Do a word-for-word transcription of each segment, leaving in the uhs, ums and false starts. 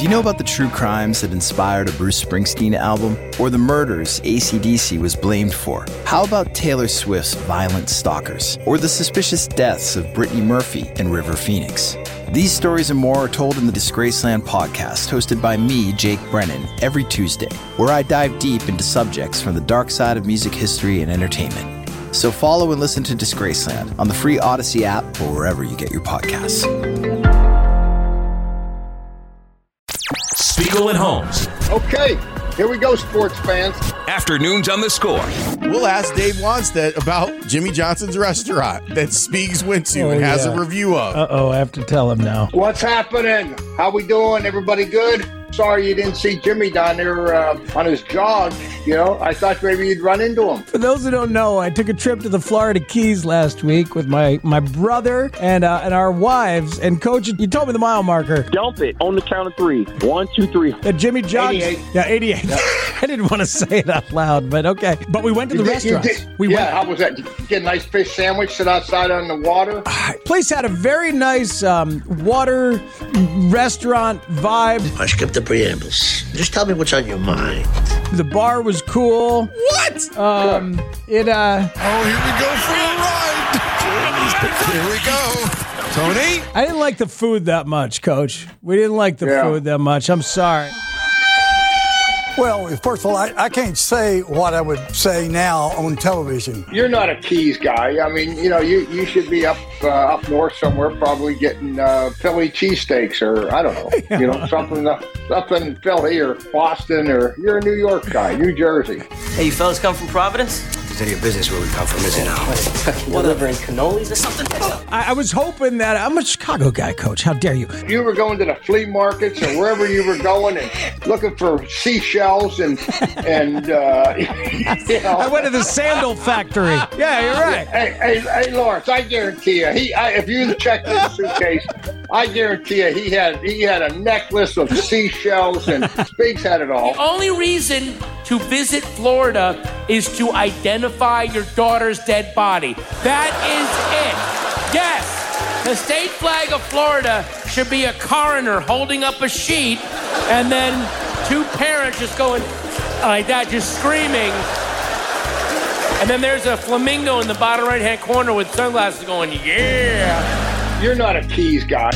Do you know about the true crimes that inspired a Bruce Springsteen album? Or the murders A C D C was blamed for? How about Taylor Swift's Violent Stalkers? Or the suspicious deaths of Brittany Murphy and River Phoenix? These stories and more are told in the Disgraceland podcast, hosted by me, Jake Brennan, every Tuesday, where I dive deep into subjects from the dark side of music history and entertainment. So follow and listen to Disgraceland on the free Odyssey app or wherever you get your podcasts. Spiegel and Holmes. Okay, here we go, sports fans. Afternoons on the Score. We'll ask Dave Wanstead about Jimmy Johnson's restaurant that Spiegs went to oh, and has yeah. a review of. Uh-oh, I have to tell him now. What's happening? How we doing? Everybody good? Sorry you didn't see Jimmy down there uh, on his jog. You know, I thought maybe you'd run into him. For those who don't know, I took a trip to the Florida Keys last week with my, my brother and uh, and our wives. And Coach, you told me the mile marker. Dump it on the count of three. One, two, three. That Jimmy Johnson. eighty-eight. Yeah, eighty-eight. Yep. I didn't want to say it out loud, but okay. But we went to You the did- you restaurant. did- We yeah, went. how was that? Did you get a nice fish sandwich, sit outside on the water? Place had a very nice um, water restaurant vibe. I skipped the preambles. Just tell me what's on your mind. The bar was cool. What? Um, it uh, Oh, here we go for a ride. Here we go. Tony? I didn't like the food that much, Coach. We didn't like the Yeah. food that much. I'm sorry. Well, first of all, I, I can't say what I would say now on television. You're not a Keys guy. I mean, you know, you, you should be up uh, up north somewhere, probably getting uh, Philly cheesesteaks or I don't know, you know, something uh, something Philly or Boston, or you're a New York guy, New Jersey. Hey, you fellas come from Providence? It's any of your business where we come from, is it now? Delivering cannolis or something? I, I was hoping that I'm a Chicago guy, Coach. How dare you? You were going to the flea markets or wherever you were going and looking for seashells and and uh, you know. I went to the sandal factory. Yeah, you're right. Hey, hey, hey, Lawrence! I guarantee you, he. I, if you checked his suitcase, I guarantee you, he had he had a necklace of seashells, and Spiegs had it all. The only reason to visit Florida is to identify your daughter's dead body. That is it. Yes, the state flag of Florida should be a coroner holding up a sheet, and then two parents just going like that, just screaming. And then there's a flamingo in the bottom right-hand corner with sunglasses going, yeah. You're not a Keys guy.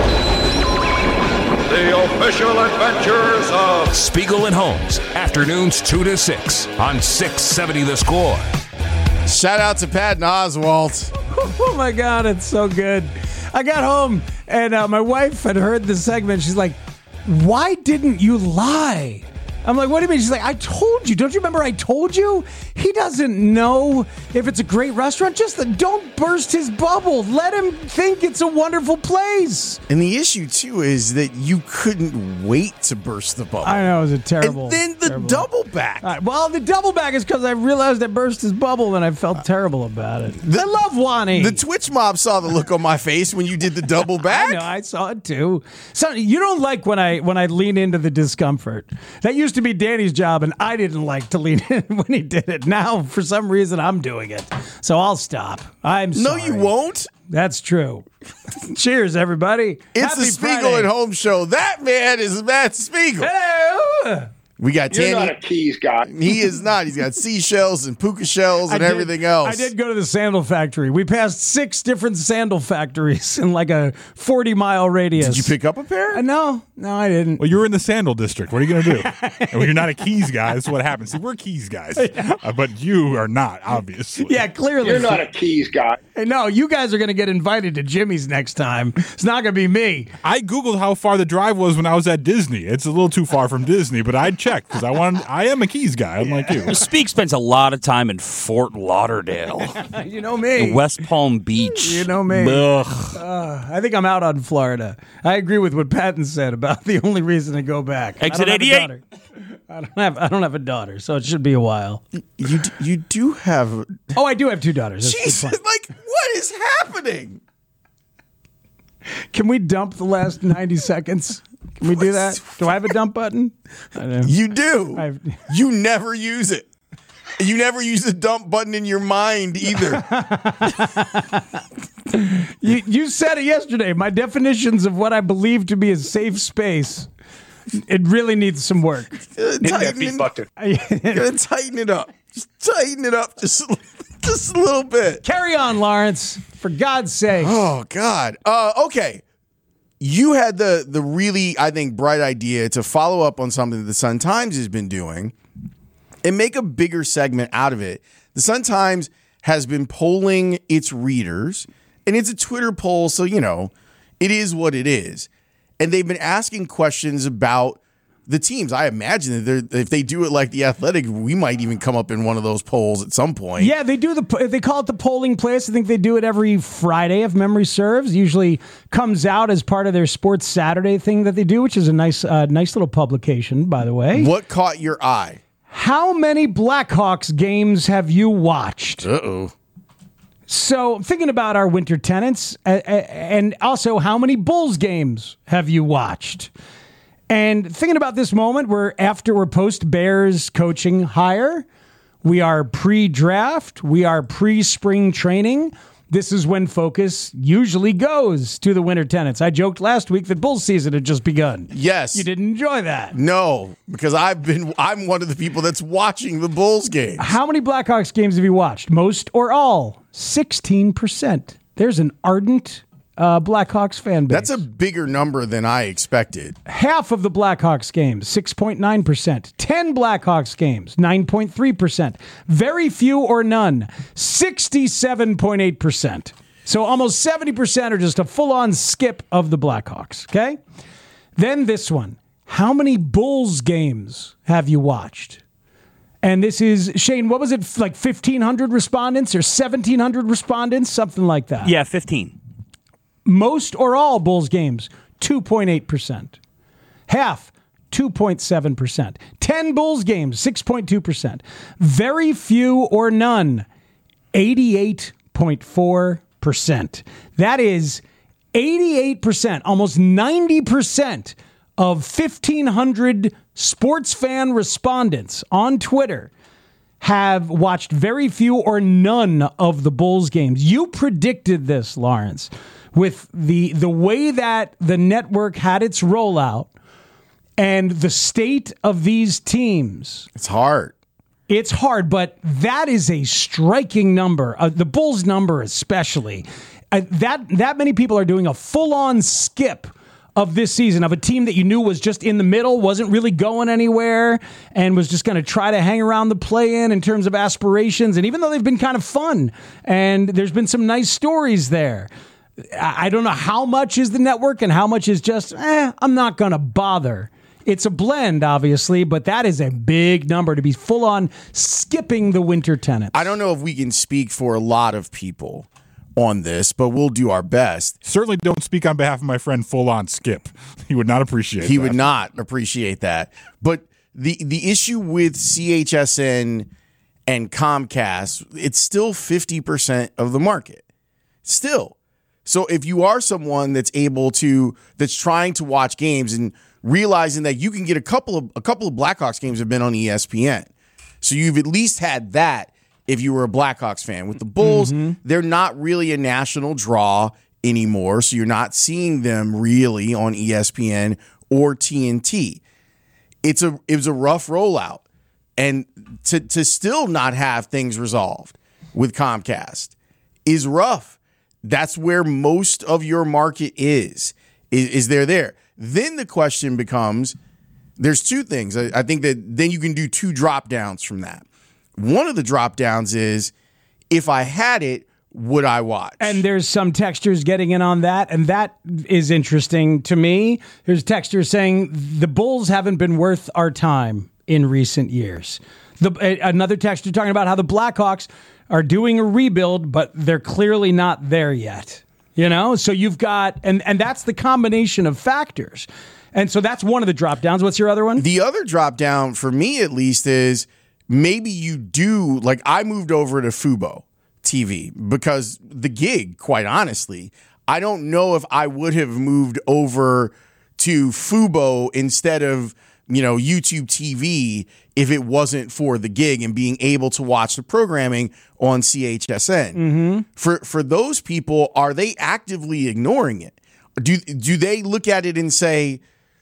The official adventures of Spiegel and Holmes. Afternoons two to six on six seventy The Score. Shout out to Patton Oswalt. Oh my God, it's so good. I got home and uh, my wife had heard the segment. She's like, "Why didn't you lie?" I'm like, "What do you mean?" She's like, "I told you. Don't you remember I told you? He doesn't know if it's a great restaurant. Just the, don't burst his bubble. Let him think it's a wonderful place." And the issue, too, is that you couldn't wait to burst the bubble. I know, it was a terrible. And then the terrible. double back. All right, well, the double back is because I realized I burst his bubble and I felt terrible about it. The- I love Wani. The Twitch mob saw the look on my face when you did the double back. I know, I saw it too. So you don't like when I when I lean into the discomfort. That used to be Danny's job, and I didn't like to lean in when he did it. Now, for some reason, I'm doing it. So I'll stop. I'm No, sorry. you won't. That's true. Cheers, everybody. It's Happy the Spiegel Friday. and Holmes show. That man is Matt Spiegel. Hello. We got You're Tanny. not a Keys guy. He is not. He's got seashells and puka shells and I did- everything else. I did go to the sandal factory. We passed six different sandal factories in like a forty mile radius. Did you pick up a pair? Uh, no, no, I didn't. Well, you're in the sandal district. What are you going to do? And when you're not a Keys guy, that's what happens. See, we're Keys guys, uh, but you are not, obviously. Yeah, clearly. You're not a Keys guy. Hey, no, you guys are going to get invited to Jimmy's next time. It's not going to be me. I Googled how far the drive was when I was at Disney. It's a little too far from Disney, but I checked because I wanted. I am a Keys guy, unlike you. Speak spends a lot of time in Fort Lauderdale, You know me. West Palm Beach. You know me. Ugh. Uh, I think I'm out on Florida. I agree with what Patton said about the only reason to go back. Exit I don't have a eighty-eight. daughter. I don't have. I don't have a daughter, so it should be a while. You d- you do have. Oh, I do have two daughters. That's Jesus, good point. like what is happening? Can we dump the last ninety seconds? Can we do that? Do I have a dump button? I don't know. You do. I've- You never use it. You never use the dump button in your mind either. You you said it yesterday. My definitions of what I believe to be a safe space It really needs some work. Tighten it, gotta tighten it up. Just tighten it up just a, just a little bit. Carry on, Lawrence. For God's sake. Oh, God. Uh, okay. You had the the really, I think, bright idea to follow up on something that the Sun-Times has been doing and make a bigger segment out of it. The Sun-Times has been polling its readers, and it's a Twitter poll, so, you know, it is what it is. And they've been asking questions about the teams. I imagine that if they do it like The Athletic, we might even come up in one of those polls at some point. Yeah, they do the. They call it the polling place. I think they do it every Friday, if memory serves. Usually comes out as part of their Sports Saturday thing that they do, which is a nice, uh, nice little publication, by the way. What caught your eye? How many Blackhawks games have you watched? Uh-oh. So, thinking about our winter tenants, uh, and also how many Bulls games have you watched? And thinking about this moment, we're after we're post Bears coaching hire, we are pre-draft, we are pre-spring training. This is when focus usually goes to the winter tenants. I joked last week that Bulls season had just begun. Yes. You didn't enjoy that. No, because I've been I'm one of the people that's watching the Bulls games. How many Blackhawks games have you watched? Most or all? sixteen percent. There's an ardent uh, Blackhawks fan base. That's a bigger number than I expected. Half of the Blackhawks games, six point nine percent. ten Blackhawks games, nine point three percent. Very few or none, sixty-seven point eight percent. So almost seventy percent are just a full-on skip of the Blackhawks, okay? Then this one. How many Bulls games have you watched? And this is, Shane, what was it, like fifteen hundred respondents or seventeen hundred respondents? Something like that. Yeah, fifteen. Most or all Bulls games, two point eight percent. Half, two point seven percent. ten Bulls games, six point two percent. Very few or none, eighty-eight point four percent. That is eighty-eight percent, almost ninety percent of fifteen hundred sports fan respondents on Twitter have watched very few or none of the Bulls games. You predicted this, Lawrence, with the the way that the network had its rollout and the state of these teams. It's hard. It's hard, but that is a striking number. Uh, the Bulls number especially. Uh, that that many people are doing a full-on skip of this season, of a team that you knew was just in the middle, wasn't really going anywhere, and was just going to try to hang around the play-in in terms of aspirations. And even though they've been kind of fun, and there's been some nice stories there, I don't know how much is the network and how much is just, eh, I'm not going to bother. It's a blend, obviously, but that is a big number to be full-on skipping the winter tenants. I don't know if we can speak for a lot of people on this, but we'll do our best. Certainly don't speak on behalf of my friend Full On Skip. He would not appreciate he that. would not appreciate that. But the the issue with C H S N and Comcast, it's still fifty percent of the market. Still. So if you are someone that's able to, that's trying to watch games and realizing that you can get a couple of a couple of Blackhawks games have been on E S P N. So you've at least had that if you were a Blackhawks fan. With the Bulls, mm-hmm. they're not really a national draw anymore, so you're not seeing them really on E S P N or T N T. It's a it was a rough rollout. And to to still not have things resolved with Comcast is rough. That's where most of your market is, is, is they're there. Then the question becomes, there's two things. I, I think that then you can do two drop downs from that. One of the drop downs is, if I had it, would I watch? And there's some textures getting in on that, and that is interesting to me. There's textures saying the Bulls haven't been worth our time in recent years. The, another texture talking about how the Blackhawks are doing a rebuild, but they're clearly not there yet. You know, so you've got, and, and that's the combination of factors. And so that's one of the drop downs. What's your other one? The other drop down, for me at least, is maybe you do, like I moved over to Fubo T V because the gig, quite honestly, I don't know if I would have moved over to Fubo instead of, you know, YouTube T V if it wasn't for the gig and being able to watch the programming on C H S N. Mm-hmm. For for those people, are they actively ignoring it? Do do they look at it and say,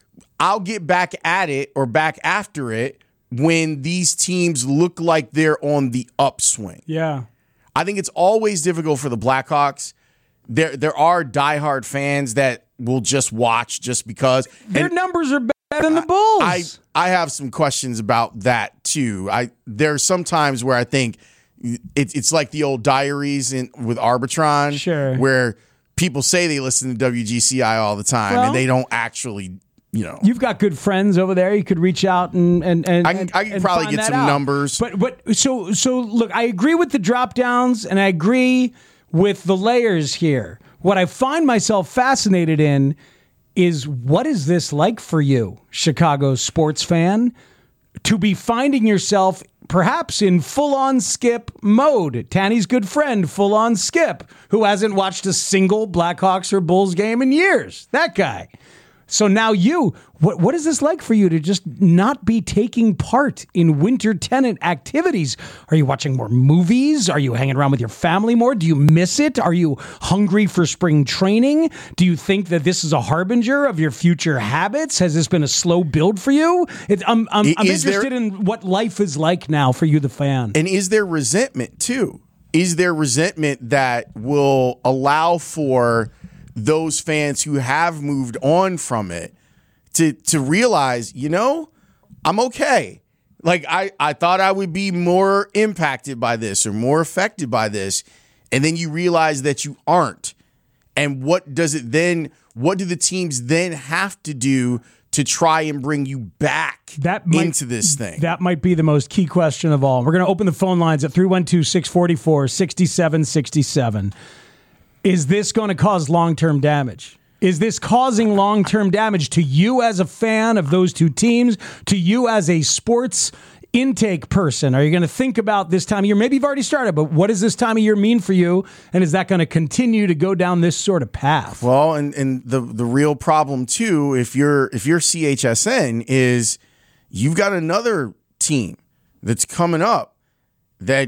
I'll get back at it or back after it when these teams look like they're on the upswing. Yeah. I think it's always difficult for the Blackhawks. There there are diehard fans that will just watch just because. Their and numbers are better than the Bulls. I, I have some questions about that, too. I There's some times where I think it, it's like the old diaries in, with Arbitron. Sure. Where people say they listen to W G C I all the time, Well, and they don't actually, you know. You've got good friends over there. You could reach out and and and I can, I can and probably find get that some out. numbers. But but so so look, I agree with the drop downs, and I agree with the layers here. What I find myself fascinated in is what is this like for you, Chicago sports fan, to be finding yourself perhaps in full-on Skip mode. Tanny's good friend, full-on Skip, who hasn't watched a single Blackhawks or Bulls game in years. That guy. So now you, what what is this like for you to just not be taking part in winter tenant activities? Are you watching more movies? Are you hanging around with your family more? Do you miss it? Are you hungry for spring training? Do you think that this is a harbinger of your future habits? Has this been a slow build for you? It, I'm, I'm, I'm Is interested there- in what life is like now for you, the fan. And is there resentment, too? Is there resentment that will allow for those fans who have moved on from it to to realize, you know, I'm okay. Like I, I thought I would be more impacted by this or more affected by this. And then you realize that you aren't. And what does it then, what do the teams then have to do to try and bring you back that might, into this thing? That might be the most key question of all. We're going to open the phone lines at three one two, six four four, six seven six seven. Is this going to cause long-term damage? Is this causing long-term damage to you as a fan of those two teams, to you as a sports intake person? Are you going to think about this time of year? Maybe you've already started, but what does this time of year mean for you? And is that going to continue to go down this sort of path? Well, and, and the the real problem too, if you're if you're C H S N, is you've got another team that's coming up that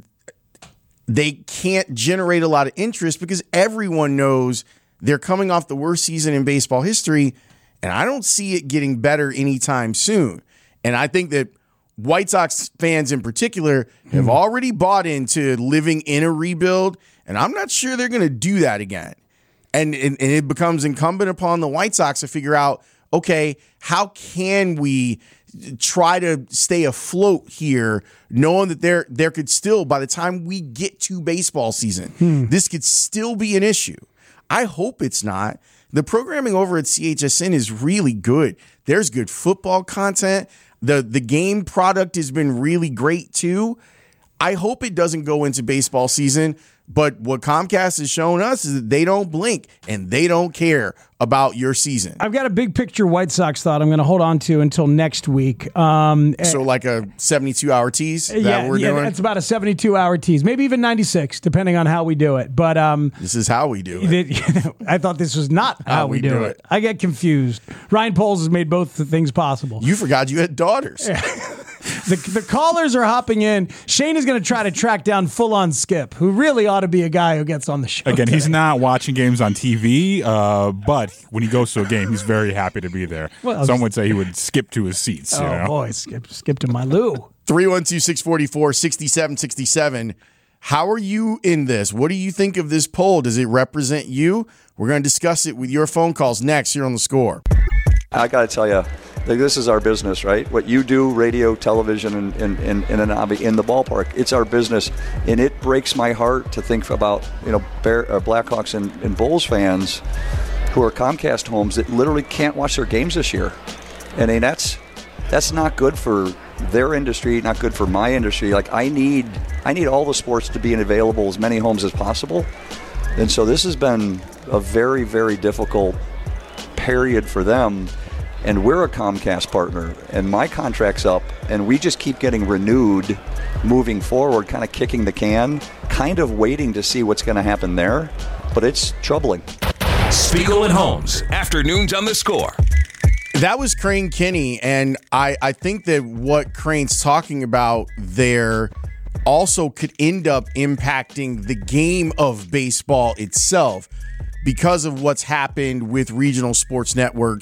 they can't generate a lot of interest because everyone knows they're coming off the worst season in baseball history, and I don't see it getting better anytime soon. And I think that White Sox fans in particular have already bought into living in a rebuild, and I'm not sure they're going to do that again. And, and, and it becomes incumbent upon the White Sox to figure out, okay, how can we try to stay afloat here, knowing that there there could still, by the time we get to baseball season, hmm. this could still be an issue. I hope it's not. The programming over at C H S N is really good. There's good football content. The the game product has been really great too. I hope it doesn't go into baseball season, but what Comcast has shown us is that they don't blink and they don't care about your season. I've got a big picture White Sox thought I'm going to hold on to until next week. Um, so like a seventy-two hour tease that yeah, we're yeah, doing? it's about a seventy-two hour tease, maybe even ninety-six, depending on how we do it. But um, this is how we do it. I thought this was not how, how we, we do, do it. it. I get confused. Ryan Poles has made both the things possible. You forgot you had daughters. Yeah. The, the callers are hopping in. Shane is going to try to track down full-on Skip, who really ought to be a guy who gets on the show. Again, today. He's not watching games on T V, uh, but when he goes to a game, he's very happy to be there. Well, Some would say he would skip to his seats. Oh, you know? boy, skip, skip to my loo. three one two, six four four, six seven six seven. How are you in this? What do you think of this poll? Does it represent you? We're going to discuss it with your phone calls next here on The Score. I got to tell you, this is our business, right? What you do, radio, television, and in, in, in, an, in the ballpark, it's our business. And it breaks my heart to think about, you know, Bear, uh, Blackhawks and, and Bulls fans who are Comcast homes that literally can't watch their games this year. And I mean, that's that's not good for their industry, not good for my industry. Like I need I need all the sports to be available as many homes as possible. And so this has been a very, very difficult period for them. And we're a Comcast partner, and my contract's up, and we just keep getting renewed moving forward, kind of kicking the can, kind of waiting to see what's going to happen there. But it's troubling. Spiegel and Holmes, afternoons on The Score. That was Crane Kinney, and I, I think that what Crane's talking about there also could end up impacting the game of baseball itself because of what's happened with regional sports networks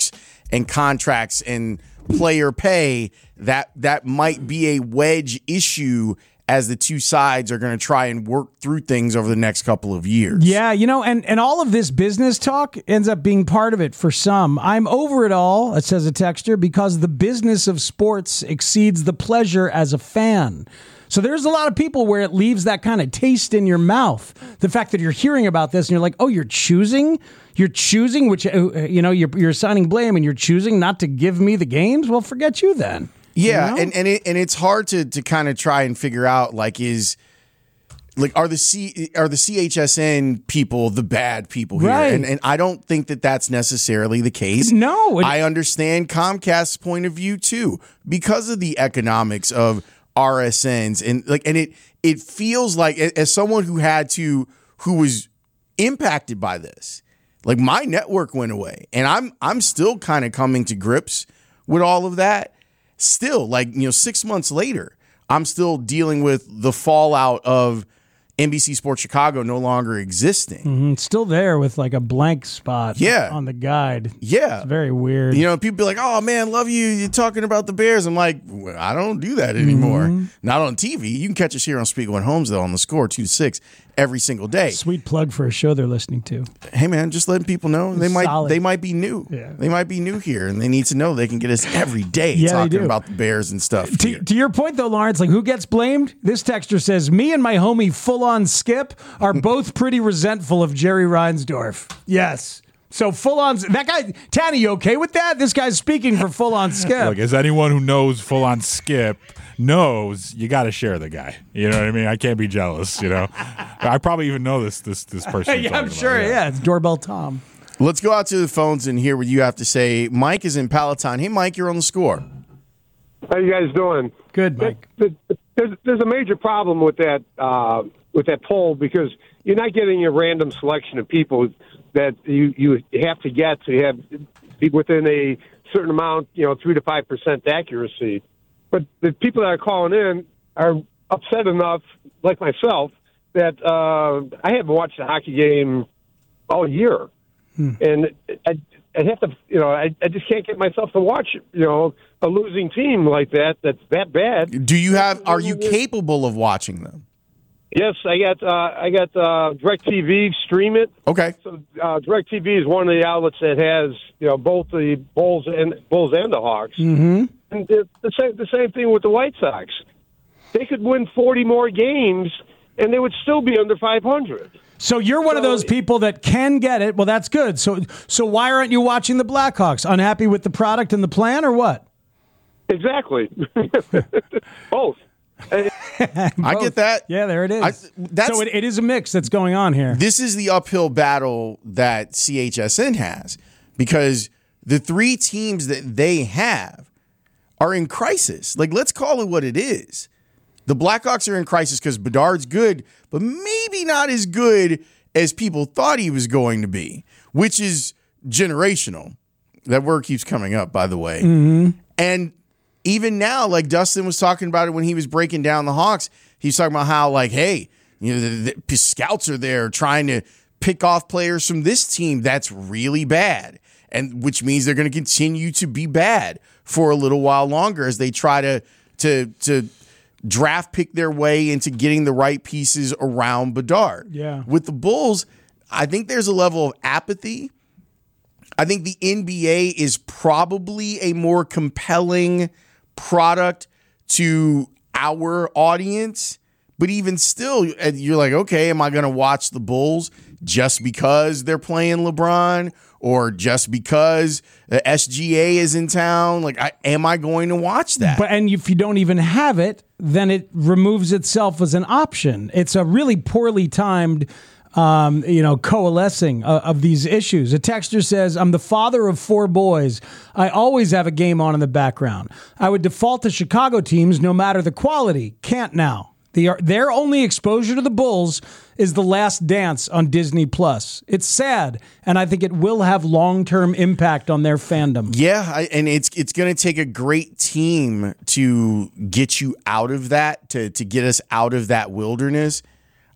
and contracts and player pay, that that might be a wedge issue as the two sides are going to try and work through things over the next couple of years. Yeah, you know, and, and all of this business talk ends up being part of it for some. I'm over it all, it says a texter, because the business of sports exceeds the pleasure as a fan. So there's a lot of people where it leaves that kind of taste in your mouth. The fact that you're hearing about this and you're like, oh, you're choosing? You're choosing, which, you know, you're, you're assigning blame and you're choosing not to give me the games? Well, forget you then. Yeah, you know? and and it, and it's hard to to kind of try and figure out, like, is like are the C are the C H S N people the bad people here? Right. And and I don't think that that's necessarily the case. No, it, I understand Comcast's point of view too, because of the economics of R S Ns, and like and it it feels like, as someone who had to who was impacted by this, like my network went away, and I'm I'm still kind of coming to grips with all of that. Still, like, you know, six months later, I'm still dealing with the fallout of N B C Sports Chicago no longer existing. Mm-hmm. It's still there with like a blank spot yeah. on the guide. Yeah. It's very weird. You know, people be like, oh, man, love you. You're talking about the Bears. I'm like, well, I don't do that anymore. Mm-hmm. Not on T V. You can catch us here on Spiegel and Holmes, though, on the Score, two to six, every single day. Sweet plug for a show they're listening to. Hey, man, just letting people know they might Solid. they might be new. Yeah. They might be new here, and they need to know they can get us every day Yeah, talking they do. about the Bears and stuff. To, to your point, though, Lawrence, like, who gets blamed? This texter says, me and my homie Full On Skip are both pretty resentful of Jerry Reinsdorf. Yes. So Full On, that guy, Tanny, you okay with that? This guy's speaking for Full On Skip. Look, as anyone who knows Full On Skip knows, you got to share the guy. You know what I mean? I can't be jealous, you know? I probably even know this this this person. Yeah, I'm sure, about. yeah. It's Doorbell Tom. Let's go out to the phones and hear what you have to say. Mike is in Palatine. Hey, Mike, you're on the Score. How you guys doing? Good, Mike. There's, there's a major problem with that uh, with that poll, because you're not getting a random selection of people that you, you have to get to have be within a certain amount, you know, three to five percent accuracy. But the people that are calling in are upset enough, like myself, that uh, I haven't watched a hockey game all year, hmm. and I, I have to, you know, I, I just can't get myself to watch, you know, a losing team like that. That's that bad. Do you have? Are you capable of watching them? Yes, I got. Uh, I got uh, DirecTV stream it. Okay. So uh, DirecTV is one of the outlets that has, you know, both the Bulls and Bulls and the Hawks. Mm-hmm. And the, the same the same thing with the White Sox. They could win forty more games, and they would still be under five hundred. So you're one so, of those people that can get it. Well, that's good. So so why aren't you watching the Blackhawks? Unhappy with the product and the plan, or what? Exactly. Both. I get that. Yeah, there it is. I, that's, so it, it is a mix that's going on here. This is the uphill battle that C H S N has, because the three teams that they have are in crisis. Like, let's call it what it is. The Blackhawks are in crisis because Bedard's good, but maybe not as good as people thought he was going to be, which is generational. That word keeps coming up, by the way. Mm-hmm. And even now, like Dustin was talking about it when he was breaking down the Hawks, he's talking about how, like, hey, you know, the, the scouts are there trying to pick off players from this team that's really bad, and which means they're going to continue to be bad for a little while longer as they try to to to draft pick their way into getting the right pieces around Bedard. Yeah. With the Bulls, I think there's a level of apathy. I think the N B A is probably a more compelling product to our audience, but even still, you're like, okay, am I going to watch the Bulls just because they're playing LeBron, or just because the S G A is in town? Like, I, am I going to watch that? But and if you don't even have it, then it removes itself as an option. It's a really poorly timed Um, you know, coalescing uh, of these issues. A texter says, I'm the father of four boys. I always have a game on in the background. I would default to Chicago teams no matter the quality. Can't now. The, their only exposure to the Bulls is The Last Dance on Disney Plus. It's sad, and I think it will have long-term impact on their fandom. Yeah, I, and it's it's going to take a great team to get you out of that, to to get us out of that wilderness.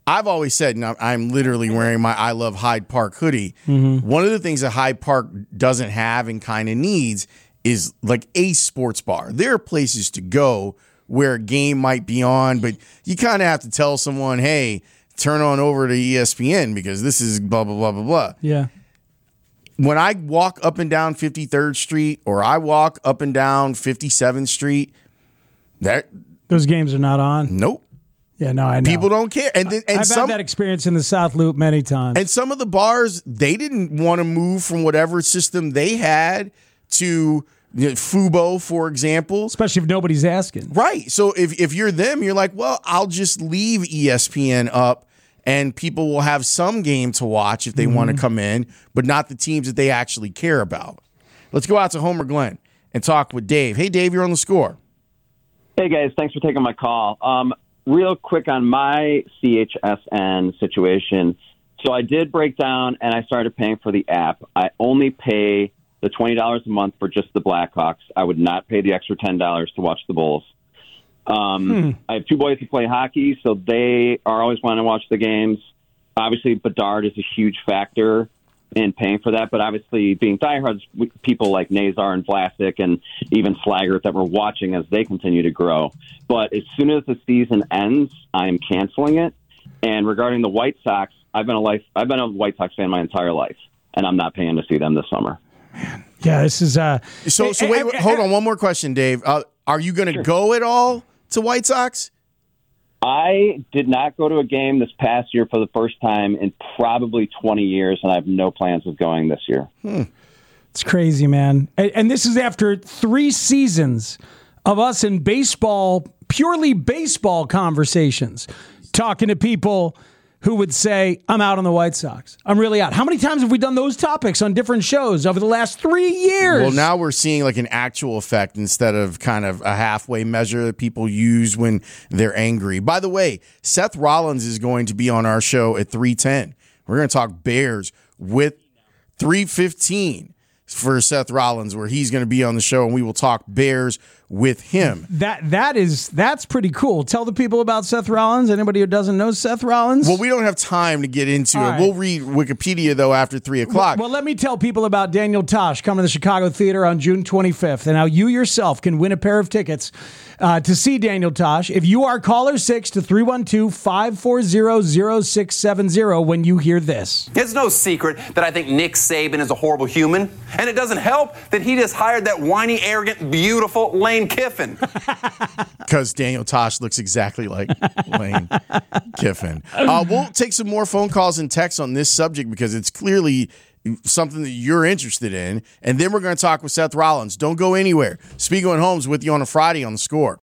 I've always said, and I'm literally wearing my I Love Hyde Park hoodie. Mm-hmm. One of the things that Hyde Park doesn't have and kind of needs is like a sports bar. There are places to go where a game might be on, but you kind of have to tell someone, hey, turn on over to E S P N because this is blah, blah, blah, blah, blah. Yeah. When I walk up and down fifty-third Street or I walk up and down fifty-seventh Street, that those games are not on? Nope. Yeah, no, I know. People don't care. And then, and I've some, had that experience in the South Loop many times. And some of the bars, they didn't want to move from whatever system they had to you know, Fubo, for example. Especially if nobody's asking. Right. So if, if you're them, you're like, well, I'll just leave E S P N up and people will have some game to watch if they mm-hmm. want to come in, but not the teams that they actually care about. Let's go out to Homer Glen and talk with Dave. Hey, Dave, you're on the Score. Hey, guys. Thanks for taking my call. Um, real quick on my C H S N situation. So I did break down and I started paying for the app. I only pay the twenty dollars a month for just the Blackhawks. I would not pay the extra ten dollars to watch the Bulls. Um, hmm. I have two boys who play hockey, so they are always wanting to watch the games. Obviously, Bedard is a huge factor in paying for that, but obviously being diehards, people like Nazar and Vlasic and even Slaggert that we're watching as they continue to grow. But as soon as the season ends, I am canceling it. And regarding the White Sox, I've been a life, I've been a White Sox fan my entire life, and I'm not paying to see them this summer. Man. Yeah, this is uh. So, so wait, wait, hold on, one more question, Dave. Uh, are you going to sure. go at all to White Sox? I did not go to a game this past year for the first time in probably twenty years, and I have no plans of going this year. Hmm. It's crazy, man. And, and this is after three seasons of us in baseball, purely baseball conversations, talking to people who would say, I'm out on the White Sox. I'm really out. How many times have we done those topics on different shows over the last three years? Well, now we're seeing like an actual effect instead of kind of a halfway measure that people use when they're angry. By the way, Seth Rollins is going to be on our show at three ten. We're going to talk Bears with three fifteen for Seth Rollins, where he's going to be on the show, and we will talk Bears with him. That that is that's pretty cool. Tell the people about Seth Rollins. Anybody who doesn't know Seth Rollins? Well, we don't have time to get into All it. Right. We'll read Wikipedia though after three o'clock. Well, well, let me tell people about Daniel Tosh coming to the Chicago Theater on June twenty-fifth, and how you yourself can win a pair of tickets uh, to see Daniel Tosh if you are caller six to three one two, five four zero, zero six seven zero when you hear this. It's no secret that I think Nick Saban is a horrible human, and it doesn't help that he just hired that whiny, arrogant, beautiful Lane Kiffin. Because Daniel Tosh looks exactly like Lane Kiffin. Uh, we'll take some more phone calls and texts on this subject because it's clearly something that you're interested in. And then we're going to talk with Seth Rollins. Don't go anywhere. Spiegel and Holmes with you on a Friday on the Score.